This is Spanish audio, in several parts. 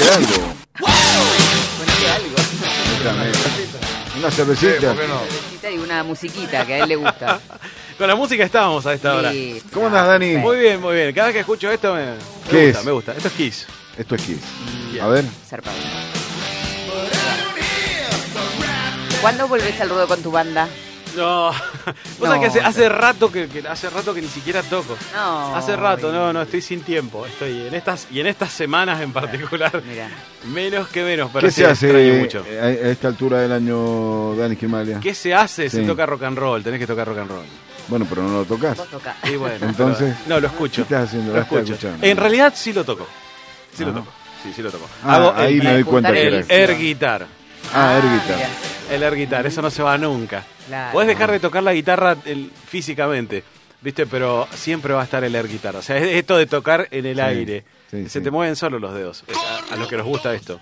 ponete algo. Ponete algo. Una cervecita. ¿Por qué no? Y una musiquita que a él le gusta. Con la música estábamos a esta hora. Sí, ¿Cómo andás, Dani? Muy bien, muy bien. Cada vez que escucho esto me ¿Qué gusta, es? me gusta. Esto es Kiss. Esto es Kiss. Bien. A ver. Zarpado. ¿Cuándo volvés al ruedo con tu banda? No, vos sabés que hace rato que ni siquiera toco. No. Hace rato, no, estoy sin tiempo. Estoy en estas semanas en particular. Mira. Menos que menos, pero ¿Qué sí, se hace extraño mucho. a esta altura del año, Dani Gilmalia? ¿Qué se hace? Sí. Se toca rock and roll, tenés que tocar rock and roll. Bueno, pero no lo tocas. Vos tocás. Y bueno, Entonces, pero- no, lo escucho. ¿qué estás haciendo? Lo Lo estás escucho. escuchando. En realidad sí lo toco. Sí lo Ah. toco. Sí lo toco. Ahí me doy cuenta que era. el air guitar. Air guitar. mira. El air guitar, eso no se va nunca. Claro. Podés dejar de tocar la guitarra físicamente, ¿viste? Pero siempre va a estar el air guitar. O sea, es esto de tocar en el Sí, aire. sí, Se sí. te mueven solo los dedos. A los que nos gusta esto.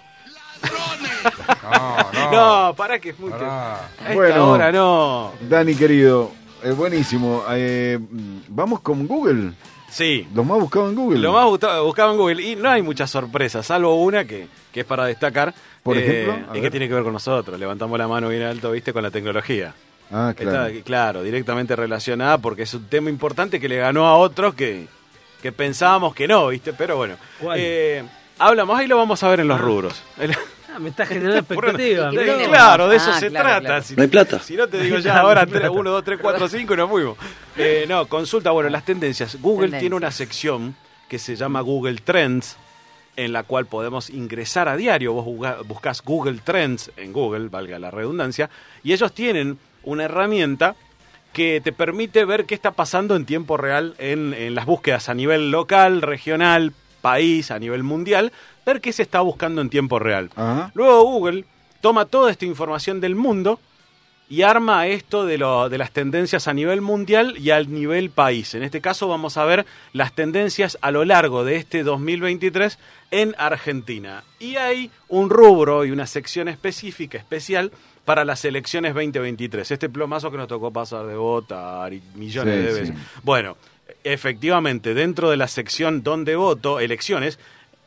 No. No, para que es muy... Pará. A esta Bueno. hora no. Dani, querido, buenísimo. Vamos con Google. Sí. Los más buscados en Google. Lo más buscado en Google. Y no hay muchas sorpresas, salvo una que es para destacar. Por ejemplo, a y que ver. tiene que ver con nosotros. Levantamos la mano bien alto, ¿viste? Con la tecnología. Ah, claro. Está, claro, directamente relacionada porque es un tema importante que le ganó a otros que pensábamos que no, ¿viste? Pero bueno. ¿Cuál? Hablamos, ahí lo vamos a ver en los rubros. Me está generando expectativa. ¿Qué tenemos? Claro, de eso Ah, se claro, trata. claro. Si, No hay plata. Si no te digo ya ahora 1, 2, 3, 4, 5 y nos fuimos. No, consulta, bueno, las tendencias. Google Tendencias. tiene una sección que se llama Google Trends, en la cual podemos ingresar a diario. Vos buscás Google Trends en Google, valga la redundancia, y ellos tienen una herramienta que te permite ver qué está pasando en tiempo real en las búsquedas a nivel local, regional, país, a nivel mundial, ver qué se está buscando en tiempo real. Ajá. Luego Google toma toda esta información del mundo y arma esto de las tendencias a nivel mundial y al nivel país. En este caso vamos a ver las tendencias a lo largo de este 2023 en Argentina. Y hay un rubro y una sección específica, especial, para las elecciones 2023. Este plomazo que nos tocó pasar de votar y millones Sí, de veces. sí. Bueno, efectivamente, dentro de la sección donde voto, elecciones,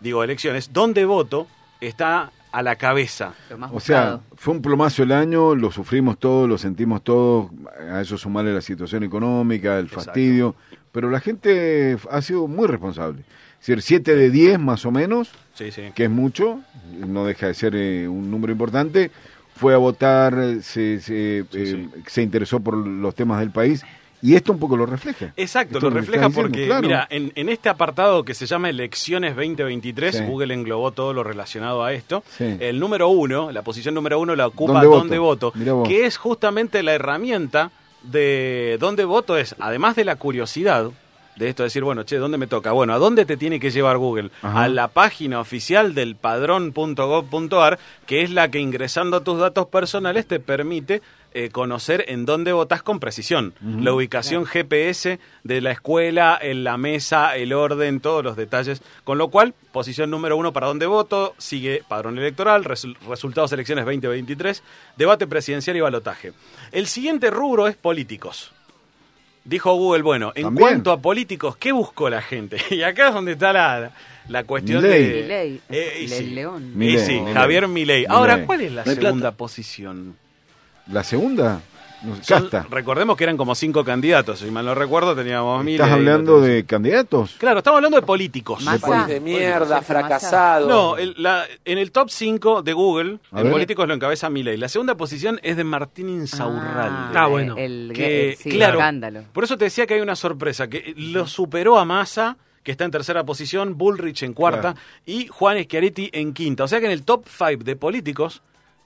donde voto está a la cabeza. Lo más O sea, buscado. fue un plomazo el año, lo sufrimos todos, lo sentimos todos, a eso sumarle la situación económica, el Exacto. fastidio, pero la gente ha sido muy responsable. Es decir, 7 de 10 más o menos, Sí, sí. que es mucho, no deja de ser un número importante, fue a votar, se interesó por los temas del país, y esto un poco lo refleja. Exacto, Esto lo que refleja estás diciendo, porque, claro. mira, en este apartado que se llama Elecciones 2023, Sí. Google englobó todo lo relacionado a esto. Sí. El número 1, la posición número 1 la ocupa ¿Dónde voto? Dónde Voto, Mirá vos. que es justamente la herramienta de Dónde Voto es, además de la curiosidad, de esto de decir, bueno, che, ¿dónde me toca? Bueno, ¿a dónde te tiene que llevar Google? Ajá. A la página oficial del padrón.gov.ar, que es la que ingresando tus datos personales te permite conocer en dónde votás con precisión. La ubicación GPS de la escuela, en la mesa, el orden, todos los detalles. Con lo cual, posición número 1 para dónde voto, sigue padrón electoral, resultados elecciones 2023, debate presidencial y balotaje. El siguiente rubro es políticos. Dijo Google, bueno, en También. cuanto a políticos, ¿qué buscó la gente? Y acá es donde está la cuestión Milei. de... Milei, y el sí. león. Y Milei, sí, Milei. Javier Milei. Ahora, Milei. ¿cuál es la No hay segunda plata. posición? ¿La segunda? No, Son- Casta. recordemos que eran como 5 candidatos, si mal no recuerdo, teníamos Milei. ¿Estás hablando lo tenemos- de candidatos? Claro, estamos hablando de políticos. Massa. De mierda, fracasado. No, en el top 5 de Google, A en ver. políticos lo encabeza Milei. La segunda posición es de Martín Insaurralde. Ah, bueno. Que, Sí, claro, escándalo. por eso te decía que hay una sorpresa, que lo superó a Massa, que está en tercera posición, Bullrich en cuarta, Claro. y Juan Schiaretti en quinta. O sea que en el top 5 de políticos,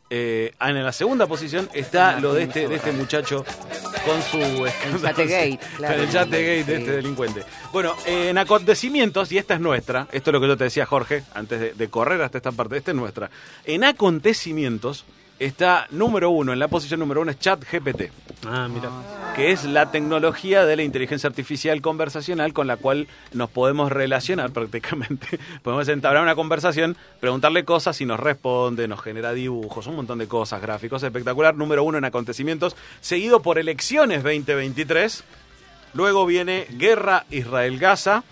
en la segunda posición está lo de este muchacho con su El Chategate, claro. con el Chategate de Sí. este delincuente. Bueno, en acontecimientos, y esta es nuestra, esto es lo que yo te decía, Jorge, antes de correr hasta esta parte, esta es nuestra. En acontecimientos está número 1, en la posición número 1 es ChatGPT, Ah, mira. que es la tecnología de la inteligencia artificial conversacional con la cual nos podemos relacionar prácticamente. Podemos entablar una conversación, preguntarle cosas y nos responde, nos genera dibujos, un montón de cosas, gráficos, espectacular. Número 1 en acontecimientos, seguido por elecciones 2023. Luego viene guerra Israel-Gaza.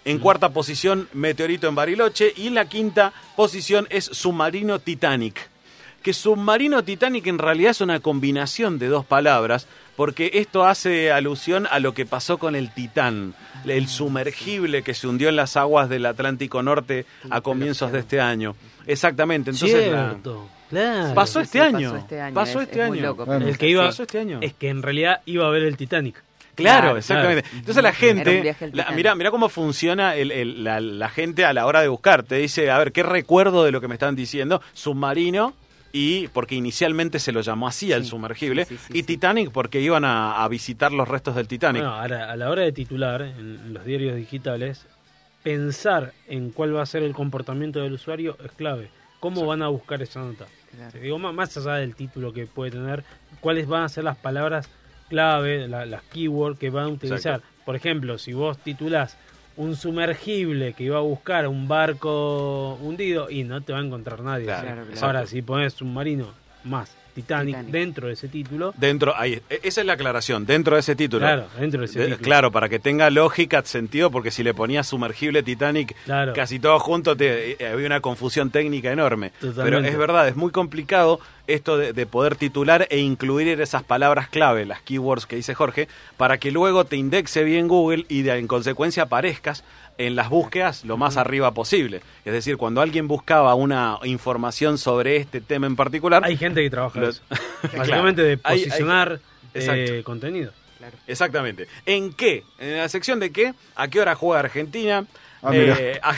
En cuarta posición, Meteorito en Bariloche. Y la quinta posición es Submarino Titanic. Que Submarino Titanic en realidad es una combinación de dos palabras, porque esto hace alusión a lo que pasó con el Titán, el sumergible que se hundió en las aguas del Atlántico Norte a comienzos de este año. Exactamente, entonces Cierto, claro. pasó este año. Pasó este año. Muy loco, Bueno. El que iba Pasó este año. es que en realidad iba a ver el Titanic. Claro, exactamente. Entonces la Era un gente, viaje al Titanic. mira cómo funciona la gente a la hora de buscar. Te dice, a ver, ¿qué recuerdo de lo que me están diciendo? Submarino, y porque inicialmente se lo llamó así al sumergible, y Titanic porque iban a visitar los restos del Titanic. Bueno, a la hora de titular en los diarios digitales, pensar en cuál va a ser el comportamiento del usuario es clave. ¿Cómo van a buscar esa nota? Claro. Digo, más allá del título que puede tener, cuáles van a ser las palabras clave, las keywords que van a utilizar. Exacto. Por ejemplo, si vos titulás un sumergible que iba a buscar un barco hundido, y no te va a encontrar nadie. Claro, Ahora, si pones submarino más Titanic dentro de ese título... Dentro, ahí, esa es la aclaración, dentro de ese título. Claro, dentro de ese título. Claro, para que tenga lógica, sentido, porque si le ponías sumergible Titanic, Claro. casi todo junto, había una confusión técnica enorme. Totalmente. Pero es verdad, es muy complicado esto de poder titular e incluir esas palabras clave, las keywords que dice Jorge, para que luego te indexe bien Google y en consecuencia aparezcas en las búsquedas lo más arriba posible. Es decir, cuando alguien buscaba una información sobre este tema en particular... Hay gente que trabaja Los- eso. Básicamente de Hay- posicionar Exacto. contenido. Exactamente. ¿En qué? En la sección de qué, a qué hora juega Argentina, mira.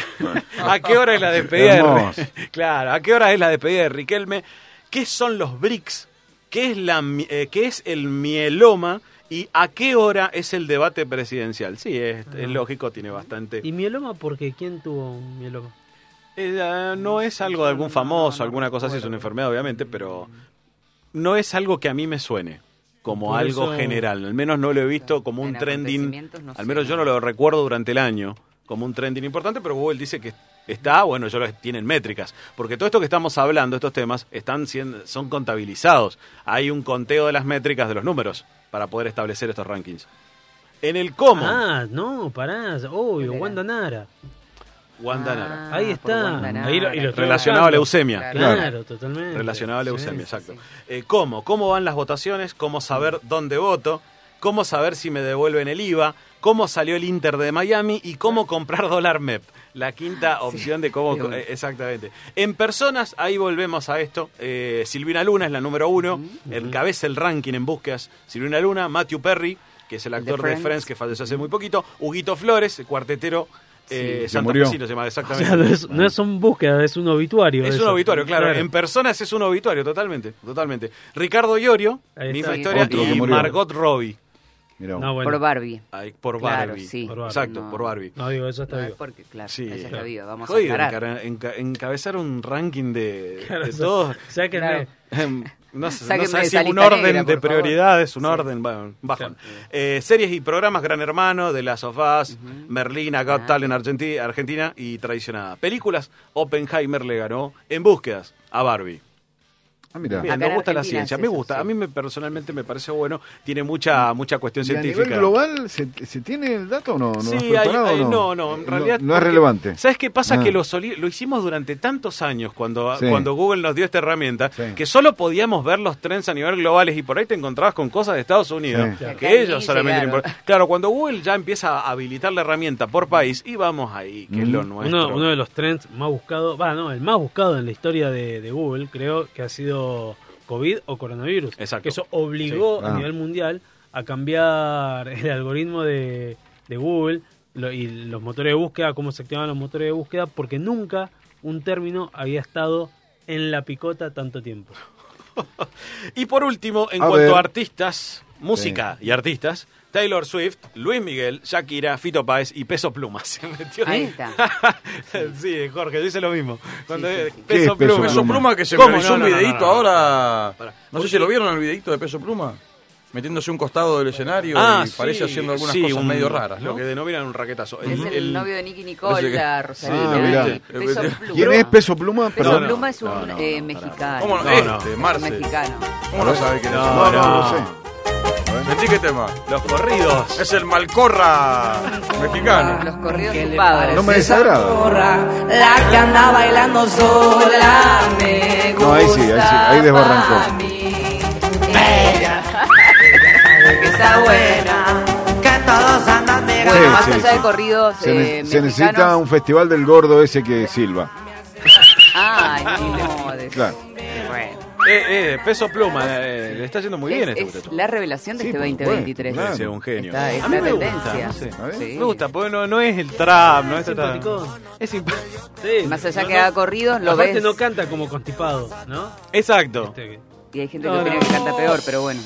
a qué hora es la despedida Hermoso. Claro, a qué hora es la despedida de Riquelme, qué son los BRICS, qué es el mieloma y a qué hora es el debate presidencial. Sí, es lógico, tiene bastante... ¿Y mieloma? Porque ¿quién tuvo un mieloma? no es algo de algún famoso, alguna cosa así, es una enfermedad obviamente, pero no es algo que a mí me suene como Por algo eso- general. Al menos no lo he visto como un En trending, acontecimientos no al sé. menos yo no lo recuerdo durante el año como un trending importante, pero Google dice que está, bueno, tienen métricas, porque todo esto que estamos hablando, estos temas, son contabilizados. Hay un conteo de las métricas de los números para poder establecer estos rankings. En el cómo, Ah, no, pará. Obvio, era? Wanda Nara. Wanda Nara. Ahí por está. Wanda Nara. Ahí lo estoy Relacionado a buscando. leucemia. Claro, totalmente. Relacionado a leucemia, Sí. exacto. ¿Cómo van las votaciones? ¿Cómo saber dónde voto? ¿Cómo saber si me devuelven el IVA? ¿Cómo salió el Inter de Miami? ¿Y cómo comprar dólar MEP? La quinta opción de cómo... bueno. exactamente. En personas, ahí volvemos a esto. Silvina Luna es la número 1. Encabeza el ranking en búsquedas. Silvina Luna, Matthew Perry, que es el actor de Friends, que falleció hace muy poquito. Huguito Flores, el cuartetero santafesino se llama O exactamente. sea, no son búsquedas, es un obituario. Es eso. un obituario, claro. En personas es un obituario, totalmente. Ricardo Iorio, Ahí misma está. historia, Otro que y murió. Margot Robbie. Mirá vos. No, bueno. Por Barbie. Por Claro, Barbie. sí. Por Barbie. Exacto, No. por Barbie. No, digo, eso está No, es vivo. porque, claro, Sí. ella está viva. Vamos Jodido, a aclarar. encabezar un ranking de Claro, todos. sáquenme. Claro. No sé Sáquenme si de es esa un lista orden negra, de por favor. prioridades, un Sí. orden, bueno, bajón. Series y programas, Gran Hermano, The Last of Us, Merlina, Got Talent Argentina y Traicionada. Películas, Oppenheimer le ganó en búsquedas a Barbie. Ah, mira. Bien, Acá me en gusta la Argentina ciencia, es me eso, gusta. sí. A mí personalmente me parece bueno, tiene mucha cuestión ¿Y a científica. nivel global se tiene el dato o no? ¿No lo has Sí, preparado o no, en realidad... No es porque- relevante. ¿Sabes qué pasa? Ah. Que lo hicimos durante tantos años cuando Sí. Google nos dio esta herramienta, Sí. que solo podíamos ver los trends a nivel globales y por ahí te encontrabas con cosas de Estados Unidos, Sí. Acá que ni ellos solamente le llegaron. importan. Claro, cuando Google ya empieza a habilitar la herramienta por país, y vamos ahí, que es lo nuestro. Uno de los trends más buscados, el más buscado en la historia de Google, creo que ha sido COVID o coronavirus. Exacto. Que eso obligó Sí. a nivel mundial a cambiar el algoritmo de Google y los motores de búsqueda, cómo se activaban los motores de búsqueda, porque nunca un término había estado en la picota tanto tiempo. Y por último, en A cuanto ver. a artistas, música y artistas, Taylor Swift, Luis Miguel, Shakira, Fito Páez y Peso Pluma. Se metió Ahí está. Sí, Jorge, dice lo mismo. Cuando Sí, sí, sí. ¿Qué es Peso Peso Pluma. Peso Pluma que se ¿Cómo? realizó un videíto ahora. Pará. No sé si lo vieron el videíto de Peso Pluma. Metiéndose un costado del escenario y parece haciendo algunas cosas medio raras, ¿no? Lo que denominan un raquetazo. Es el novio de Nicky Nicole, Ese que- la Ah, Rosalina. mirá. y Peso Pluma. ¿Quién es Peso Pluma? Peso Perdón. Pluma es un no, mexicano. ¿Cómo no? No, no. Marce. Mexicano. ¿Cómo no sabe quién es? No sé. ¿Sentí qué tema? Los corridos. Es el Malcorra mexicano. Los corridos tumbados. No me desagrada. La que anda bailando sola me gusta. No, ahí sí, ahí desbarrancó. Ella que está buena, que todos andan de Bueno, Sí, más sí, allá sí. de corridos Se necesita mexicanos. un festival del gordo ese que silba. Ay, no. Claro. Bueno. Peso Pluma, le está yendo muy bien este Es muchacho. la revelación de Sí, este por 2023. supuesto, Ese es un genio. Está A mí me tendencia. gusta, no sé. A ver. Sí. Me gusta, porque no es el trap, no es Simpaticón. Es simpático. Sí, Más allá que haga corridos, lo aparte ves. no canta como constipado, ¿no? Exacto. Y hay gente No, que opina no. que canta peor, pero bueno.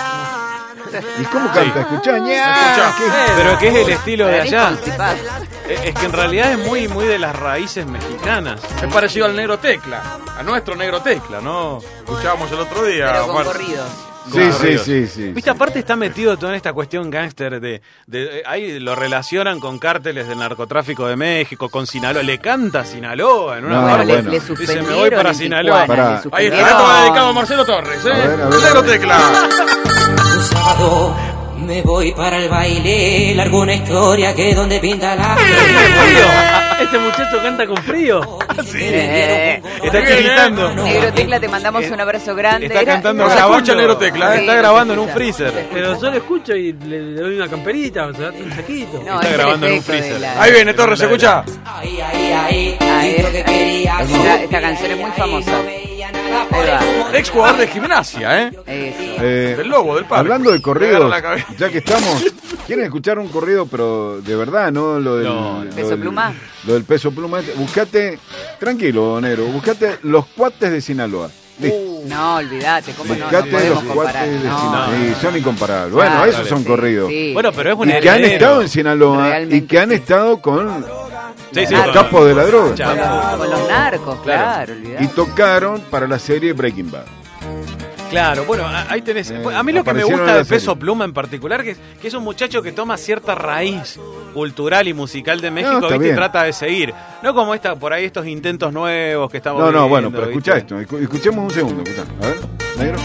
¿Y cómo canta? Escuchá, ña. Pero que es el estilo de Para mí es allá. constipado. Es que en realidad es muy de las raíces mexicanas. Es parecido al Negro Tecla, a nuestro Negro Tecla, ¿no? Escuchábamos el otro día. Pero con Omar. corridos. Sí. Viste, aparte está metido todo en esta cuestión gángster ahí lo relacionan con cárteles del narcotráfico de México, con Sinaloa, le canta a Sinaloa en una No, parte. bueno. Le Dice, suspendieron me voy para en Sinaloa. Tijuana, Pará. le Ahí suspendieron. está, esto va dedicado a Marcelo Torres, ¿eh? A ver, a ver, Negro a ver. Tecla. Un sábado me voy para el baile, largo una historia que donde pinta la Frío. Este muchacho canta con frío. Está tiritando. Negro Tecla, te mandamos un abrazo grande. Está cantando, no se grabando. escucha Negro Tecla, Sí, Está no grabando se en un escucha. freezer. Pero yo lo escucho y le doy una camperita, o sea, un saquito. No, Está es el grabando en un efecto de freezer. la- Ahí viene Torres, ¿se escucha? Ahí, Ahí. que quería Esta canción es muy famosa. Ahí va. Ex jugador de gimnasia, ¿eh? Eso. Del Lobo, del Padre. Hablando de corridos, La cabeza. ya que estamos, ¿quieren escuchar un corrido, pero de verdad, no? Lo del, No, lo ¿Peso del- Pluma? Lo del Peso Pluma. Buscate, tranquilo, Negro, buscate los cuates de Sinaloa. Listo. No, olvídate, ¿cómo no? No Buscate podemos los comparar. cuates de No. Sinaloa. Sí, son incomparables. Bueno, Claro, esos son sí, corridos. sí. Bueno, pero es Y un que han heredero. estado en Sinaloa y Realmente que han sí. estado con Sí, los con- capos de la droga. Chapo. Con los narcos, claro, Y olvídate. tocaron para la serie Breaking Bad. Claro, bueno, ahí tenés. A mí lo que me aparecieron gusta en la de Peso serie. Pluma en particular, que es un muchacho que toma cierta raíz cultural y musical de México, está ¿viste? bien. Y trata de seguir. No como por ahí estos intentos nuevos que estamos No, viendo. bueno, pero escuchá ¿viste? esto. Escuchemos un segundo. Escuchá. A ver, Negro.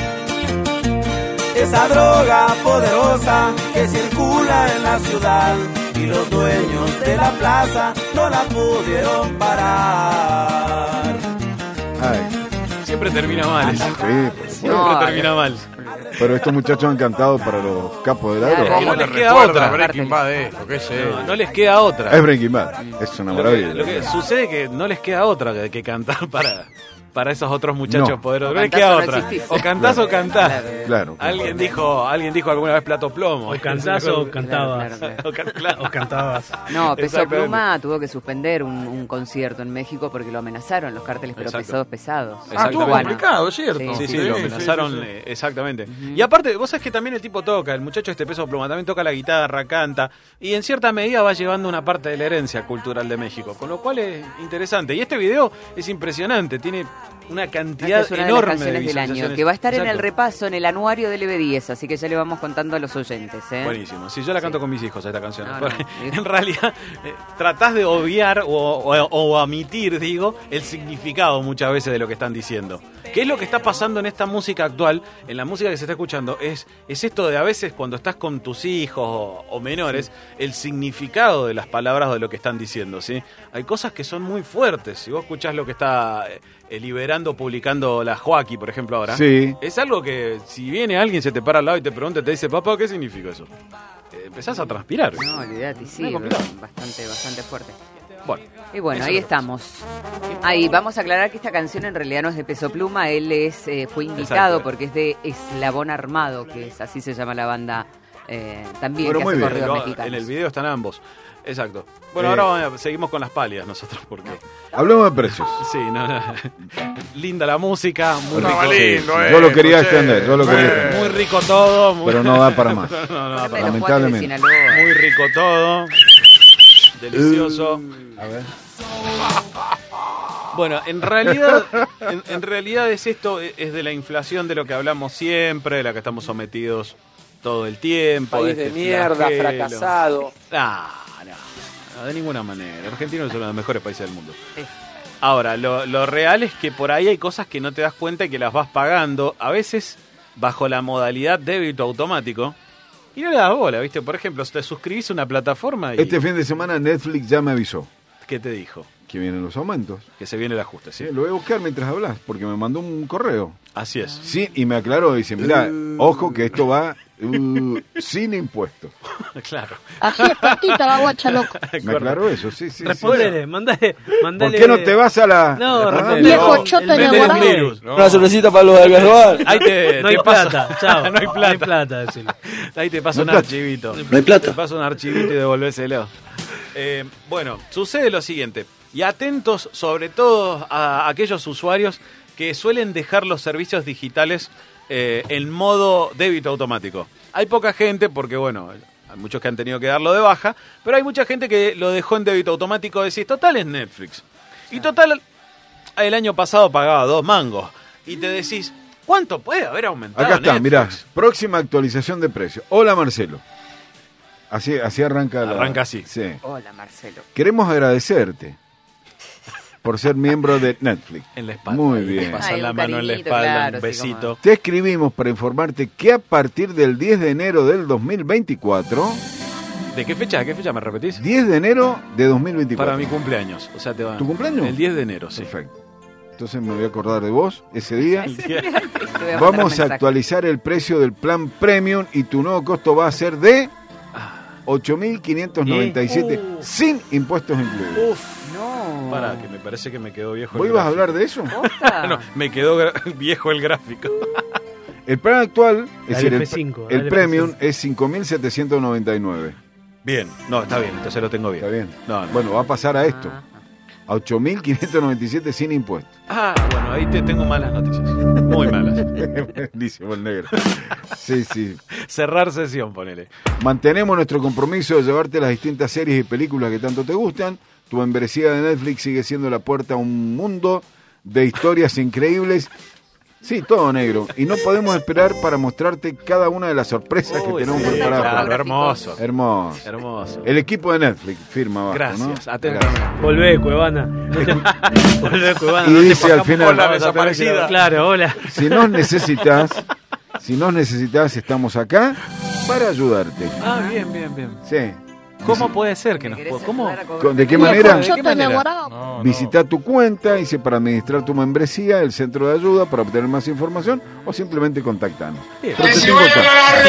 Esa droga poderosa que circula en la ciudad y los dueños de la plaza no la pudieron parar. Ay, Siempre termina mal. eso. sí, pues, Siempre No, termina mal. pero estos muchachos han cantado para los capos de la Claro. droga. No ¿Cómo les te queda recuerda otra. Breaking Bad de esto? ¿Qué sé? No les queda otra. Es Breaking Bad. Es una maravilla. Lo que sucede es que no les queda otra que cantar para esos otros muchachos No. poderosos. O No les cantás queda o no otra. existís. O cantás o cantás. Claro. Alguien dijo alguna vez plato plomo. O cantás o cantabas. Claro. Claro. O cantabas. No, Peso Exactamente. Pluma tuvo que suspender un concierto en México porque lo amenazaron los cárteles, pero Exacto. pesados. Ah, estuvo Exactamente. complicado, es cierto. Sí, Sí, lo sí, amenazaron, sí. exactamente. Y aparte, vos sabés que también el tipo toca, el muchacho este Peso Pluma, también toca la guitarra, canta, y en cierta medida va llevando una parte de la herencia cultural de México, con lo cual es interesante. Y este video es impresionante, tiene una cantidad Esta es una de las enorme de canciones del año, visualizaciones. que va a estar en el Exacto. repaso, en el anuario del EB10, así que ya le vamos contando a los oyentes. ¿eh? Buenísimo. Si yo la canto con mis hijos esta canción. No, Porque no. en realidad tratás de obviar o omitir, digo, el significado muchas veces de lo que están diciendo. ¿Qué es lo que está pasando en esta música actual? En la música que se está escuchando, es esto de a veces cuando estás con tus hijos o menores, el significado de las palabras o de lo que están diciendo, ¿sí? Hay cosas que son muy fuertes. Si vos escuchás lo que está liberando, publicando la Joaquí, por ejemplo, ahora, Sí. es algo que si viene alguien, se te para al lado y te pregunta y te dice, papá, ¿qué significa eso? Empezás a transpirar. No, olvídate, sí, Muy complicado. bastante fuerte. Bueno, Y bueno, eso ahí es lo que estamos. Ahí vamos a aclarar que esta canción en realidad no es de Peso Pluma, él fue invitado Exacto. porque es de Eslabón Armado, que es así se llama la banda también, Bueno, que muy hace bien. corridos Pero mexicanos. en el video están ambos. Exacto. Bueno, ahora seguimos con las palias nosotros, porque... Hablemos de precios. Sí, no. Linda la música, muy No, rico. lindo, Yo lo quería che. extender, yo lo quería extender. Muy rico todo. Muy... Pero no da para más. no da Habla para de más. los cuates de lamentablemente. Sinaloa. Muy rico todo. Delicioso. A ver. Bueno, en realidad, en realidad es esto, es de la inflación de lo que hablamos siempre, de la que estamos sometidos todo el tiempo. País de este mierda, flagelo. fracasado. No, de ninguna manera. Argentina es uno de los mejores países del mundo. Es- Ahora, lo real es que por ahí hay cosas que no te das cuenta y que las vas pagando. A veces bajo la modalidad débito automático y no le das bola, ¿viste? Por ejemplo, te suscribís a una plataforma y... Este fin de semana Netflix ya me avisó. ¿Qué te dijo? Que vienen los aumentos. Que se viene el ajuste, ¿sí? Lo voy a buscar mientras hablas, porque me mandó un correo. Así es. Sí, y me aclaró, dice, mirá, ojo que esto va sin impuestos. Claro. Así es platita la guacha, loco. Me aclaró eso, sí. Respóndele, mandale. ¿Por qué no te vas a la...? No, viejo chota de guardado. Una sorpresita para los del Gasbar. Ahí no hay plata, chao. No hay plata. No hay plata, decirle. Ahí te paso un archivito. No hay plata. Te paso un archivito y devolvéselo. Bueno, sucede lo siguiente. Y atentos sobre todo a aquellos usuarios que suelen dejar los servicios digitales en modo débito automático. Hay poca gente porque, bueno, hay muchos que han tenido que darlo de baja, pero hay mucha gente que lo dejó en débito automático. Decís, total es Netflix. Y total, el año pasado pagaba 2 mangos. Y te decís, ¿cuánto puede haber aumentado Acá está, Netflix? mirá, próxima actualización de precio. Hola, Marcelo. Así arranca la... Arranca así. Sí. Hola, Marcelo. Queremos agradecerte por ser miembro de Netflix. En la espalda. Muy bien. Pasan Ay, la un mano en la cariñito, espalda, claro, un así besito. como- Te escribimos para informarte que a partir del 10 de enero del 2024, ¿De qué fecha? ¿De qué fecha me repetís? 10 de enero de 2024. Para mi cumpleaños. O sea, te va. ¿Tu cumpleaños? El 10 de enero, sí. Perfecto. Entonces me voy a acordar de vos ese día. Te voy a mandar un Vamos a mensaje. actualizar el precio del plan Premium y tu nuevo costo va a ser de 8.597 sin impuestos incluidos. Uf. No. Para, que me parece que me quedó viejo ¿Vos el ibas a gráfico. hablar de eso? ¿Posta? No, me quedó viejo el gráfico. El plan actual, es Dale decir, F5, el dale Premium F5. es 5.799. Bien. No, está bien, entonces lo tengo bien. ¿Está bien? No, no. Bueno, va a pasar a esto. Ajá. A 8.597 sin impuestos. Ah, bueno, ahí te tengo malas noticias. Muy malas. Buenísimo el negro. Sí, sí. Cerrar sesión, ponele. Mantenemos nuestro compromiso de llevarte las distintas series y películas que tanto te gustan. Tu membresía de Netflix sigue siendo la puerta a un mundo de historias increíbles. Sí, todo negro. Y no podemos esperar para mostrarte cada una de las sorpresas que tenemos sí, preparadas. claro, para- hermoso. Hermoso. Hermoso. El equipo de Netflix firma abajo, Gracias, ¿no? atentamente. Volvé, Cuevana. Volvé, Cuevana. Y no te dice al pasamos final- por la Hola, desaparecida. Claro, hola. Si nos necesitas, estamos acá para ayudarte. Ah, bien, bien, bien. Sí. ¿Cómo puede ser que ¿Me nos querés pueda? ¿Cómo? ayudar a cobrar? ¿De qué Viejo manera? ¿De qué chota de manera? guardado. No, Visita tu cuenta, dice, para administrar tu membresía, el centro de ayuda, para obtener más información o simplemente contactarnos. Bien. Yo te tengo acá.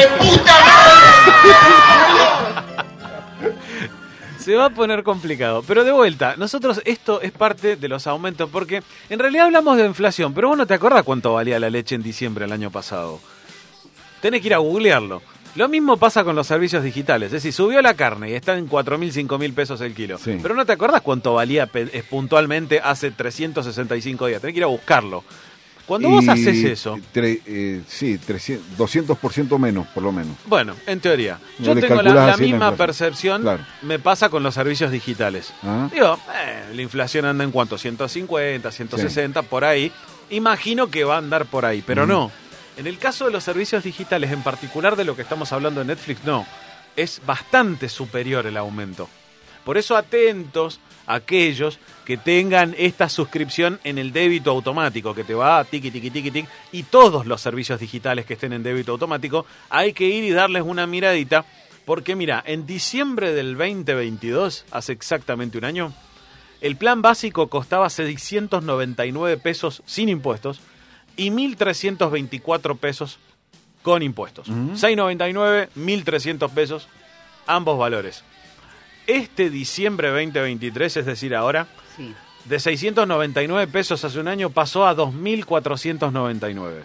Se va a poner complicado. Pero de vuelta, nosotros esto es parte de los aumentos, porque en realidad hablamos de inflación, pero vos no te acordás cuánto valía la leche en diciembre del año pasado. Tenés que ir a googlearlo. Lo mismo pasa con los servicios digitales. Es decir, subió la carne y está en 4.000, 5.000 pesos el kilo. Sí. Pero no te acordás cuánto valía puntualmente hace 365 días. Tenés que ir a buscarlo. Cuando vos haces eso... Sí, 200% menos, por lo menos. Bueno, en teoría. No Yo le tengo calculás la así la misma inflación. percepción, Claro. me pasa con los servicios digitales. Ah. Digo, la inflación anda en cuánto, 150, 160, por ahí. Imagino que va a andar por ahí, pero no. En el caso de los servicios digitales, en particular de lo que estamos hablando de Netflix, no. Es bastante superior el aumento. Por eso atentos a aquellos que tengan esta suscripción en el débito automático, que te va a tiqui, tiqui, tiqui, tiqui, y todos los servicios digitales que estén en débito automático, hay que ir y darles una miradita, porque mira, en diciembre del 2022, hace exactamente un año, el plan básico costaba 699 pesos sin impuestos y 1.324 pesos con impuestos. 699, 1.300 pesos, ambos valores. Este diciembre 2023, es decir, ahora, Sí. de 699 pesos hace un año pasó a 2.499.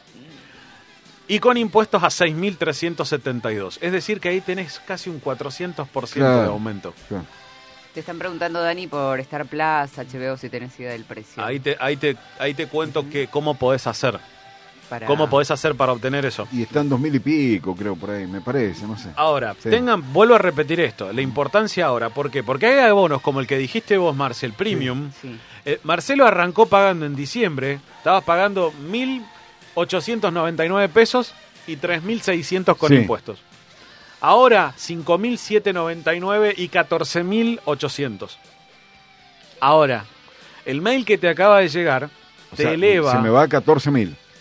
Y con impuestos a 6.372. Es decir, que ahí tenés casi un 400% de Claro. aumento. Claro. Te están preguntando, Dani, por Star Plus, HBO, si tenés idea del precio. Ahí te cuento que cómo podés hacer. Para- ¿Cómo podés hacer para obtener eso? Y están 2.000 y pico, creo, por ahí, me parece, no sé. Ahora, Sí. vuelvo a repetir esto, la importancia ahora, ¿por qué? Porque hay abonos como el que dijiste vos, Marcel, Premium. Sí. Marcelo arrancó pagando en diciembre, estabas pagando 1.899 pesos y 3.600 con Sí. impuestos. Ahora, 5.799 y 14.800. Ahora, el mail que te acaba de llegar O te sea, eleva... Se me va a 14.000.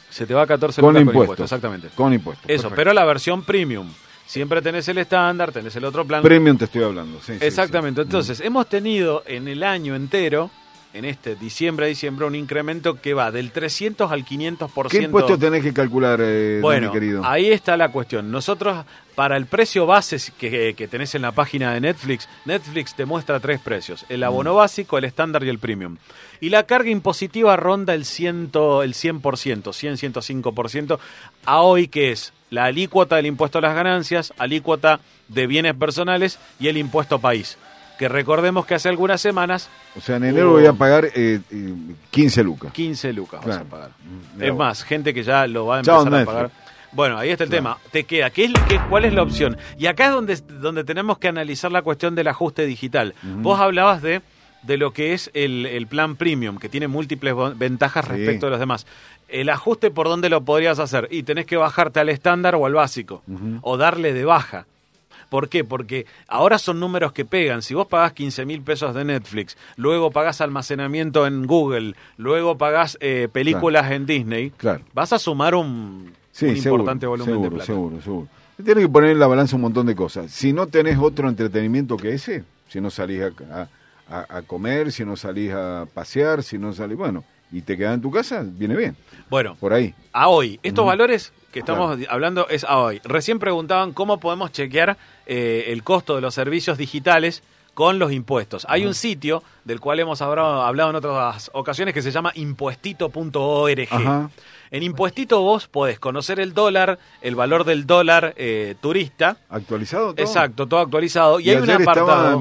Se te va a 14 con lucas impuestos. con impuestos, exactamente. Con impuestos. Eso, perfecto. pero la versión premium. Siempre tenés el estándar, tenés el otro plan. Premium te estoy hablando, sí. Exactamente. Sí. Entonces, hemos tenido en el año entero, en este diciembre a diciembre, un incremento que va del 300 al 500%. ¿Qué impuestos tenés que calcular, Bueno, Dani, querido? ahí está la cuestión. Nosotros, para el precio base que tenés en la página de Netflix, Netflix te muestra 3 precios. El abono básico, el estándar y el premium. Y la carga impositiva ronda el 100%, 105%, a hoy que es la alícuota del impuesto a las ganancias, alícuota de bienes personales y el impuesto país. Que recordemos que hace algunas semanas... O sea, en enero voy a pagar 15 lucas. 15 lucas Claro. vas a pagar. Mira Es vos. más, gente que ya lo va a Chao, empezar a Netflix. pagar. Bueno, ahí está el tema. Te queda. ¿Cuál es la opción? Y acá es donde tenemos que analizar la cuestión del ajuste digital. Vos hablabas de lo que es el plan premium, que tiene múltiples ventajas Sí. respecto de los demás. El ajuste, ¿por dónde lo podrías hacer? Y tenés que bajarte al estándar o al básico, o darle de baja. ¿Por qué? Porque ahora son números que pegan. Si vos pagás 15.000 pesos de Netflix, luego pagás almacenamiento en Google, luego pagás películas en Disney, Claro. vas a sumar un importante volumen de plata. Seguro. Tienes que poner en la balanza un montón de cosas. Si no tenés otro entretenimiento que ese, si no salís a comer, si no salís a pasear, si no salís, bueno, y te quedás en tu casa, viene bien. Bueno, Por ahí. a hoy, estos valores que estamos hablando es a hoy. Recién preguntaban cómo podemos chequear el costo de los servicios digitales con los impuestos. Hay un sitio del cual hemos hablado en otras ocasiones que se llama impuestito.org. Ajá. En Impuestito vos podés conocer el dólar, el valor del dólar turista. ¿Actualizado todo? Exacto, todo actualizado. Y hay un ayer estaba apartado. en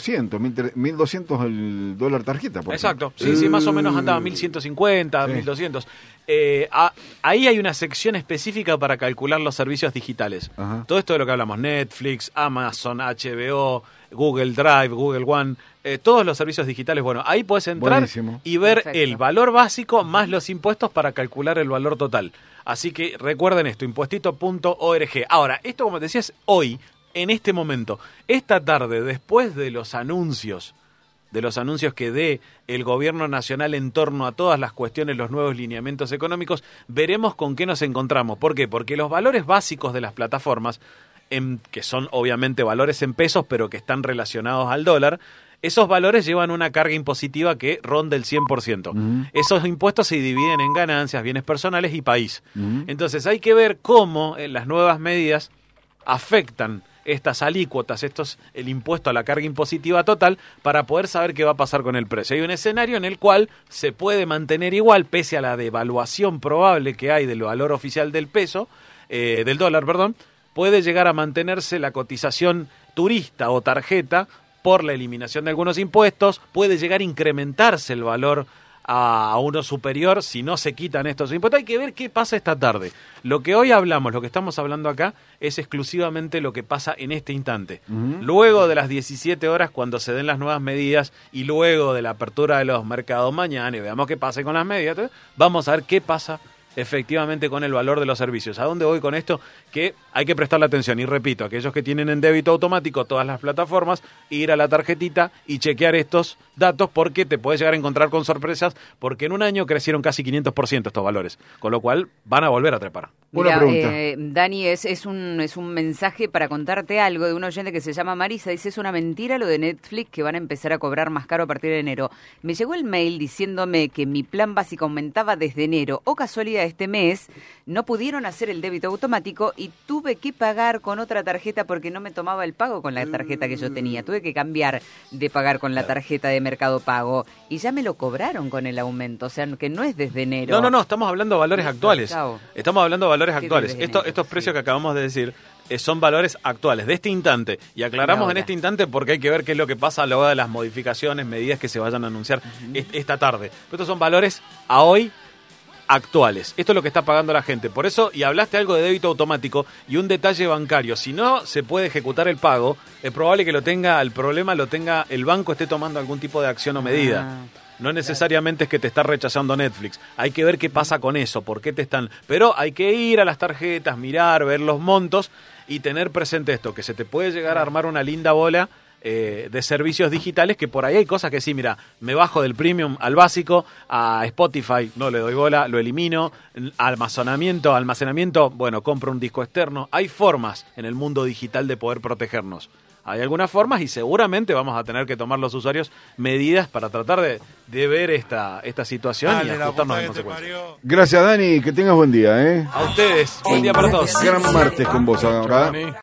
1.200 el dólar tarjeta. Por Exacto, ejemplo. sí, más o menos andaba 1.150, Sí. 1.200. Ahí hay una sección específica para calcular los servicios digitales. Ajá. Todo esto de lo que hablamos, Netflix, Amazon, HBO, Google Drive, Google One, todos los servicios digitales. Bueno, ahí puedes entrar Buenísimo. y ver Perfecto. el valor básico más los impuestos para calcular el valor total. Así que recuerden esto, impuestito.org. Ahora, esto como te decía es hoy, en este momento, esta tarde, después de los anuncios que dé el gobierno nacional en torno a todas las cuestiones, los nuevos lineamientos económicos, veremos con qué nos encontramos. ¿Por qué? Porque los valores básicos de las plataformas, que son obviamente valores en pesos, pero que están relacionados al dólar, esos valores llevan una carga impositiva que ronda el 100%. Esos impuestos se dividen en ganancias, bienes personales y país. Entonces hay que ver cómo las nuevas medidas afectan estas alícuotas, el impuesto a la carga impositiva total, para poder saber qué va a pasar con el precio. Hay un escenario en el cual se puede mantener igual, pese a la devaluación probable que hay del valor oficial del peso, del dólar, perdón, puede llegar a mantenerse la cotización turista o tarjeta por la eliminación de algunos impuestos, puede llegar a incrementarse el valor a uno superior si no se quitan estos impuestos. Hay que ver qué pasa esta tarde. Lo que hoy hablamos, lo que estamos hablando acá, es exclusivamente lo que pasa en este instante. Luego de las 17 horas, cuando se den las nuevas medidas, y luego de la apertura de los mercados mañana, y veamos qué pasa con las medidas, vamos a ver qué pasa efectivamente con el valor de los servicios. ¿A dónde voy con esto? Que hay que prestarle atención. Y repito, aquellos que tienen en débito automático todas las plataformas, ir a la tarjetita y chequear estos datos, porque te puedes llegar a encontrar con sorpresas, porque en un año crecieron casi 500% estos valores, con lo cual van a volver a trepar. Una pregunta. Dani, es un mensaje para contarte algo de un oyente que se llama Marisa. Dice, es una mentira lo de Netflix, que van a empezar a cobrar más caro a partir de enero. Me llegó el mail diciéndome que mi plan básico aumentaba desde enero. O casualidad, este mes no pudieron hacer el débito automático y tuve que pagar con otra tarjeta porque no me tomaba el pago con la tarjeta que yo tenía. Tuve que cambiar de pagar con la tarjeta de Mercado Pago y ya me lo cobraron con el aumento. O sea, que no es desde enero. No, estamos hablando de valores actuales. Chao. Estamos hablando de valores Sí, actuales. desde enero, Estos precios sí. que acabamos de decir son valores actuales, de este instante. Y aclaramos Y en ahora. este instante porque hay que ver qué es lo que pasa luego de las modificaciones, medidas que se vayan a anunciar esta tarde. Pero estos son valores a hoy actuales. Esto es lo que está pagando la gente. Por eso, y hablaste algo de débito automático y un detalle bancario. Si no se puede ejecutar el pago, es probable que el problema lo tenga el banco, esté tomando algún tipo de acción o medida. No necesariamente es que te está rechazando Netflix. Hay que ver qué pasa con eso, por qué te están... Pero hay que ir a las tarjetas, mirar, ver los montos y tener presente esto, que se te puede llegar a armar una linda bola de servicios digitales, que por ahí hay cosas que sí, mira, me bajo del premium al básico, a Spotify no le doy bola, lo elimino, almacenamiento, bueno, compro un disco externo. Hay formas en el mundo digital de poder protegernos. Hay algunas formas y seguramente vamos a tener que tomar los usuarios medidas para tratar de ver esta situación y ajustarnos en consecuencia. Gracias, Dani, que tengas buen día. A ustedes, buen día para todos. Gran martes con vos ahora.